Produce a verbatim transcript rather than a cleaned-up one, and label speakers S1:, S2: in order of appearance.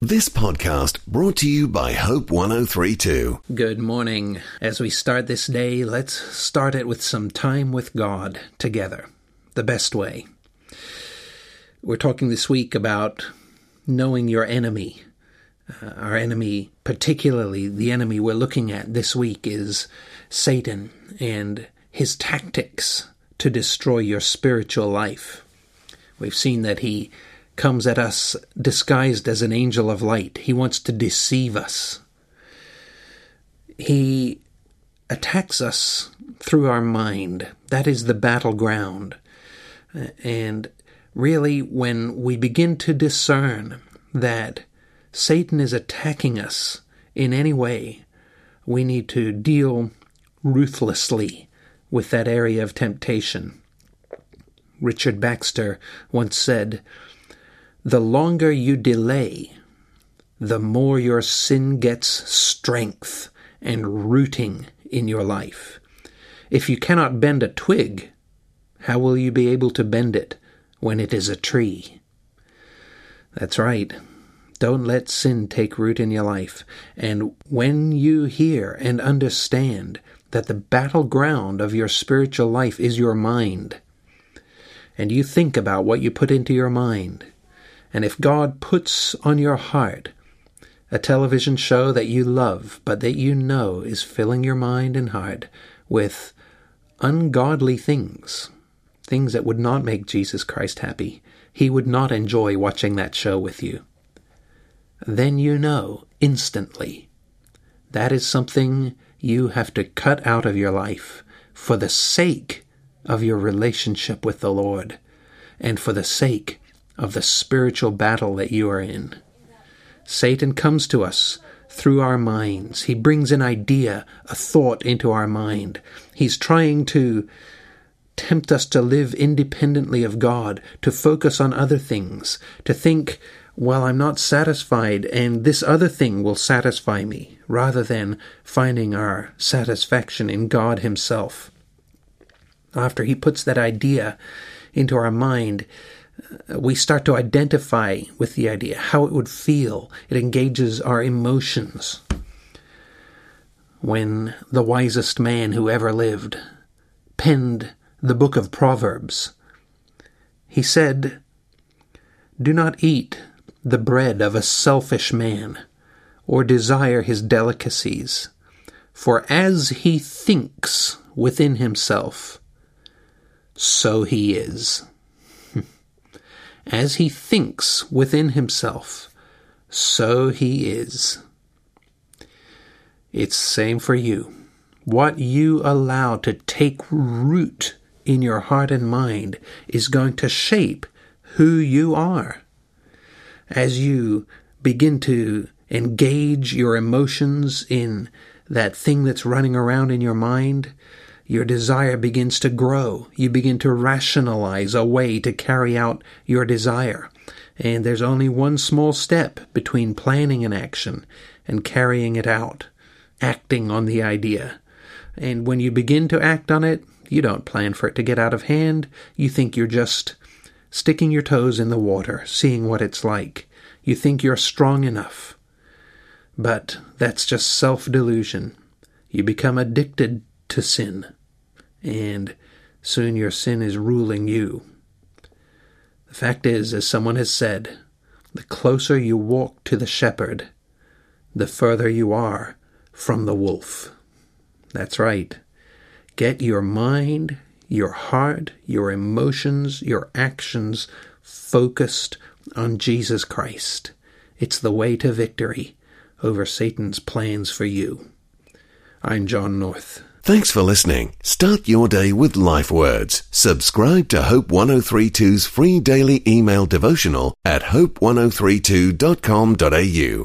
S1: This podcast brought to you by Hope one oh three point two.
S2: Good morning. As we start this day, let's start it with some time with God together, the best way. We're talking this week about knowing your enemy. Uh, our enemy, particularly the enemy we're looking at this week, is Satan and his tactics to destroy your spiritual life. We've seen that he comes at us disguised as an angel of light. He wants to deceive us. He attacks us through our mind. That is the battleground. And really, when we begin to discern that Satan is attacking us in any way, we need to deal ruthlessly with that area of temptation. Richard Baxter once said, "The longer you delay, the more your sin gets strength and rooting in your life. If you cannot bend a twig, how will you be able to bend it when it is a tree?" That's right. Don't let sin take root in your life. And when you hear and understand that the battleground of your spiritual life is your mind, and you think about what you put into your mind, and if God puts on your heart a television show that you love, but that you know is filling your mind and heart with ungodly things, things that would not make Jesus Christ happy, He would not enjoy watching that show with you, then you know instantly that is something you have to cut out of your life for the sake of your relationship with the Lord and for the sake of the spiritual battle that you are in. Satan comes to us through our minds. He brings an idea, a thought into our mind. He's trying to tempt us to live independently of God, to focus on other things, to think, well, I'm not satisfied and this other thing will satisfy me, rather than finding our satisfaction in God Himself. After he puts that idea into our mind, we start to identify with the idea, how it would feel. It engages our emotions. When the wisest man who ever lived penned the book of Proverbs, he said, "Do not eat the bread of a selfish man, or desire his delicacies, for as he thinks within himself, so he is." As he thinks within himself, so he is. It's the same for you. What you allow to take root in your heart and mind is going to shape who you are. As you begin to engage your emotions in that thing that's running around in your mind, your desire begins to grow. You begin to rationalize a way to carry out your desire. And there's only one small step between planning an action and carrying it out, acting on the idea. And when you begin to act on it, you don't plan for it to get out of hand. You think you're just sticking your toes in the water, seeing what it's like. You think you're strong enough. But that's just self-delusion. You become addicted to sin, and soon your sin is ruling you. The fact is, as someone has said, the closer you walk to the shepherd, the further you are from the wolf. That's right. Get your mind, your heart, your emotions, your actions focused on Jesus Christ. It's the way to victory over Satan's plans for you. I'm John North.
S1: Thanks for listening. Start your day with Life Words. Subscribe to Hope one oh three point two's free daily email devotional at hope one oh three two dot com dot a u.